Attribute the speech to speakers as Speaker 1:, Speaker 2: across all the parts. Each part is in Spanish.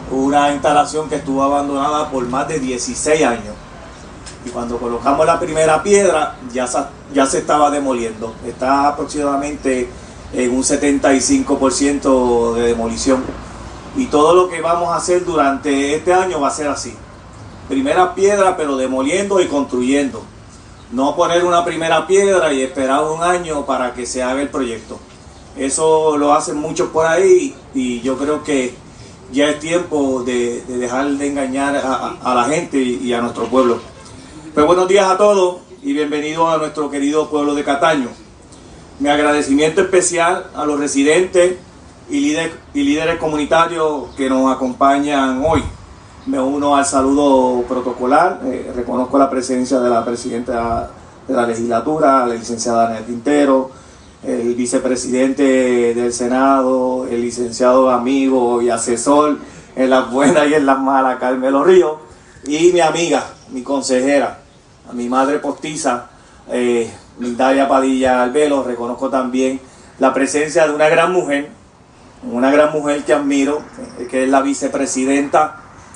Speaker 1: una instalación que estuvo abandonada por más de 16 años. Y cuando colocamos la primera piedra ya se estaba demoliendo. Está aproximadamente en un 75% de demolición. Y todo lo que vamos a hacer durante este año va a ser así. Primera piedra, pero demoliendo y construyendo. No poner una primera piedra y esperar un año para que se haga el proyecto. Eso lo hacen muchos por ahí y yo creo que ya es tiempo de dejar de engañar a la gente y a nuestro pueblo. Pues buenos días a todos y bienvenidos a nuestro querido pueblo de Cataño. Mi agradecimiento especial a los residentes y líderes comunitarios que nos acompañan hoy. Me uno al saludo protocolar, reconozco la presencia de la presidenta de la legislatura, la licenciada Ana Quintero, el vicepresidente del Senado, el licenciado amigo y asesor en las buenas y en las malas, Carmelo Ríos, y mi amiga, mi consejera, a mi madre postiza, Migdalia Padilla Albelo. Reconozco también la presencia de una gran mujer que admiro, que es la vicepresidenta,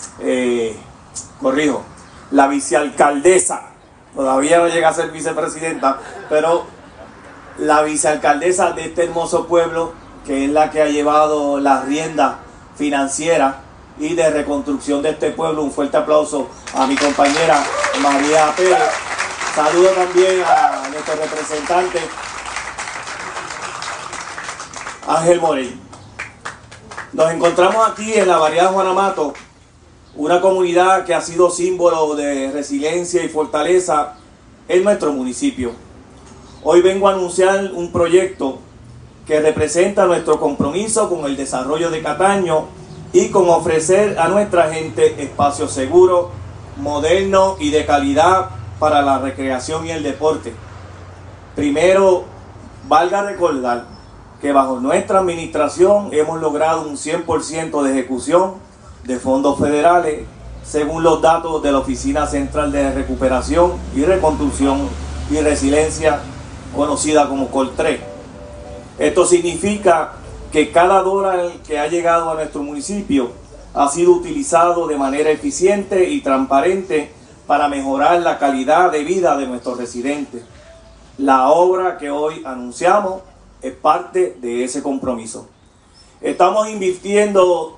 Speaker 1: la vicealcaldesa, todavía no llega a ser vicepresidenta, pero la vicealcaldesa de este hermoso pueblo, que es la que ha llevado la rienda financiera y de reconstrucción de este pueblo. Un fuerte aplauso a mi compañera María Pérez. Saludo también a nuestro representante Ángel Morey. Nos encontramos aquí en la barriada Juan Amato, una comunidad que ha sido símbolo de resiliencia y fortaleza en nuestro municipio. Hoy vengo a anunciar un proyecto que representa nuestro compromiso con el desarrollo de Cataño y con ofrecer a nuestra gente espacios seguros, modernos y de calidad para la recreación y el deporte. Primero, valga recordar que bajo nuestra administración hemos logrado un 100% de ejecución de fondos federales, según los datos de la Oficina Central de Recuperación y Reconstrucción y Resiliencia, conocida como COL3. Esto significa que cada dólar que ha llegado a nuestro municipio ha sido utilizado de manera eficiente y transparente para mejorar la calidad de vida de nuestros residentes. La obra que hoy anunciamos es parte de ese compromiso. Estamos invirtiendo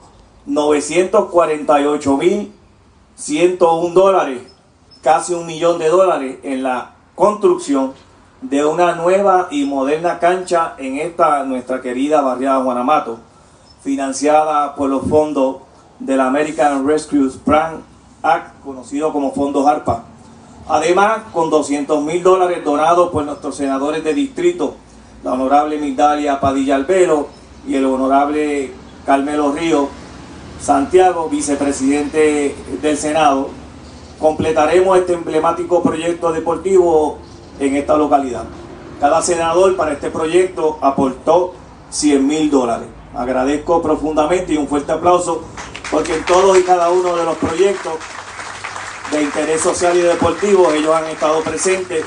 Speaker 1: $948,101, casi $1 millón en la construcción de una nueva y moderna cancha en esta nuestra querida barriada Juan Amato, financiada por los fondos del American Rescue Plan Act, conocido como fondos ARPA. Además, con $200,000 donados por nuestros senadores de distrito, la honorable Migdalia Padilla Albelo y el honorable Carmelo Ríos Santiago, vicepresidente del Senado, completaremos este emblemático proyecto deportivo en esta localidad. Cada senador para este proyecto aportó $100,000. Agradezco profundamente y un fuerte aplauso porque en todos y cada uno de los proyectos de interés social y deportivo ellos han estado presentes,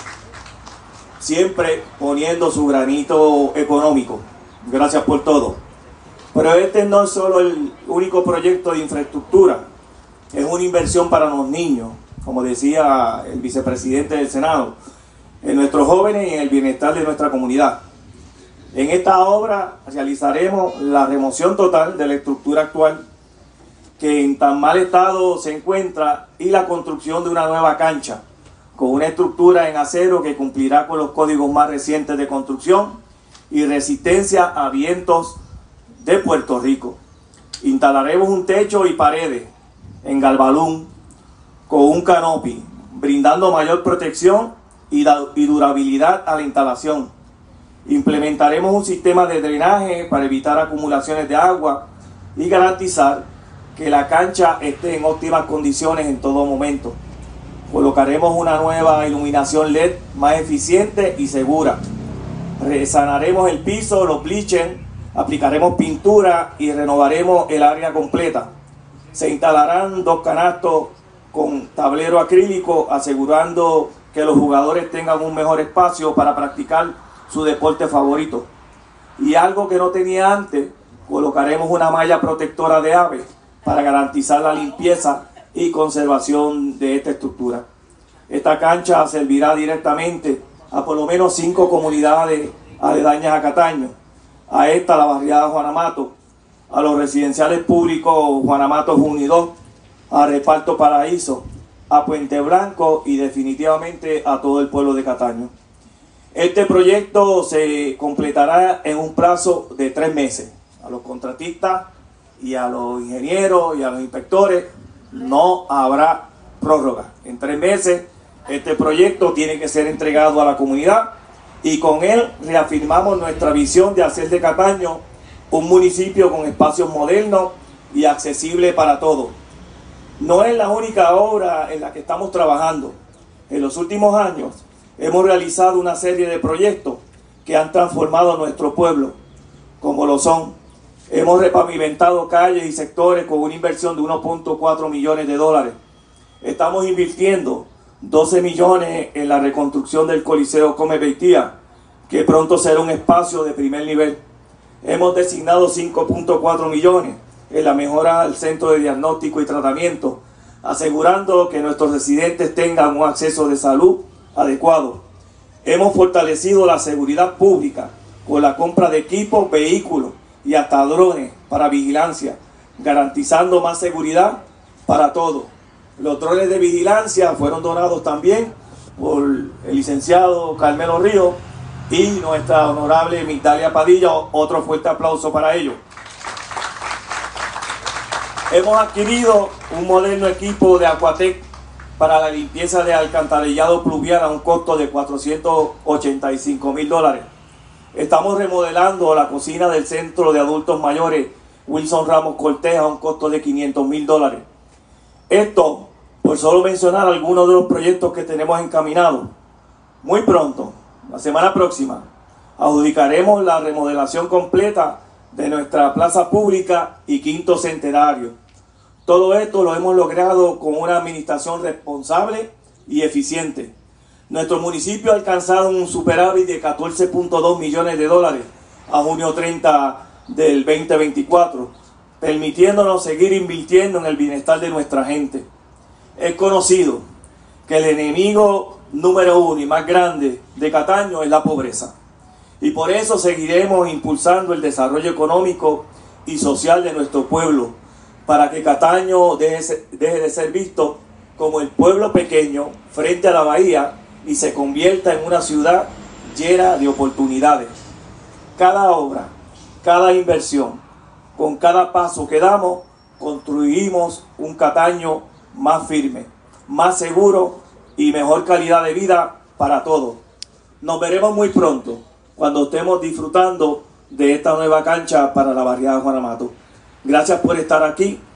Speaker 1: siempre poniendo su granito económico. Gracias por todo. Pero este no es solo el único proyecto de infraestructura, es una inversión para los niños, como decía el vicepresidente del Senado, en nuestros jóvenes y en el bienestar de nuestra comunidad. En esta obra realizaremos la remoción total de la estructura actual que en tan mal estado se encuentra y la construcción de una nueva cancha con una estructura en acero que cumplirá con los códigos más recientes de construcción y resistencia a vientos de Puerto Rico. Instalaremos un techo y paredes en galvalún con un canopy, brindando mayor protección y durabilidad a la instalación. Implementaremos un sistema de drenaje para evitar acumulaciones de agua y garantizar que la cancha esté en óptimas condiciones en todo momento. Colocaremos una nueva iluminación LED más eficiente y segura. Resanaremos el piso, los bleachers, aplicaremos pintura y renovaremos el área completa. Se instalarán 2 canastos con tablero acrílico, asegurando que los jugadores tengan un mejor espacio para practicar su deporte favorito. Y algo que no tenía antes, colocaremos una malla protectora de aves para garantizar la limpieza y conservación de esta estructura. Esta cancha servirá directamente a por lo menos 5 comunidades aledañas a Cataño, a esta, la barriada Juan Amato, a los residenciales públicos Juan Amato 1 y 2, a Reparto Paraíso, a Puente Blanco y definitivamente a todo el pueblo de Cataño. Este proyecto se completará en un plazo de 3 meses. A los contratistas y a los ingenieros y a los inspectores no habrá prórroga. En 3 meses este proyecto tiene que ser entregado a la comunidad y con él reafirmamos nuestra visión de hacer de Cataño un municipio con espacios modernos y accesibles para todos. No es la única obra en la que estamos trabajando. En los últimos años hemos realizado una serie de proyectos que han transformado nuestro pueblo, como lo son: hemos repavimentado calles y sectores con una inversión de 1.4 millones de dólares. Estamos invirtiendo 12 millones en la reconstrucción del Coliseo Come Beitía, que pronto será un espacio de primer nivel. Hemos designado 5.4 millones en la mejora del centro de diagnóstico y tratamiento, asegurando que nuestros residentes tengan un acceso de salud adecuado. Hemos fortalecido la seguridad pública con la compra de equipos, vehículos y hasta drones para vigilancia, garantizando más seguridad para todos. Los drones de vigilancia fueron donados también por el licenciado Carmelo Ríos y nuestra honorable Migdalia Padilla. Otro fuerte aplauso para ellos. Hemos adquirido un moderno equipo de Aquatec para la limpieza de alcantarillado pluvial a un costo de $485,000. Estamos remodelando la cocina del Centro de Adultos Mayores Wilson Ramos Cortés a un costo de $500,000. Esto, por solo mencionar algunos de los proyectos que tenemos encaminados. Muy pronto, la semana próxima, adjudicaremos la remodelación completa de nuestra plaza pública y quinto centenario. Todo esto lo hemos logrado con una administración responsable y eficiente. Nuestro municipio ha alcanzado un superávit de $14.2 millones a junio 30 del 2024, permitiéndonos seguir invirtiendo en el bienestar de nuestra gente. Es conocido que el enemigo número 1 y más grande de Cataño es la pobreza. Y por eso seguiremos impulsando el desarrollo económico y social de nuestro pueblo, para que Cataño deje de ser visto como el pueblo pequeño frente a la bahía y se convierta en una ciudad llena de oportunidades. Cada obra, cada inversión, con cada paso que damos, construimos un Cataño más firme, más seguro y mejor calidad de vida para todos. Nos veremos muy pronto cuando estemos disfrutando de esta nueva cancha para la barriada Juan Amato. Gracias por estar aquí.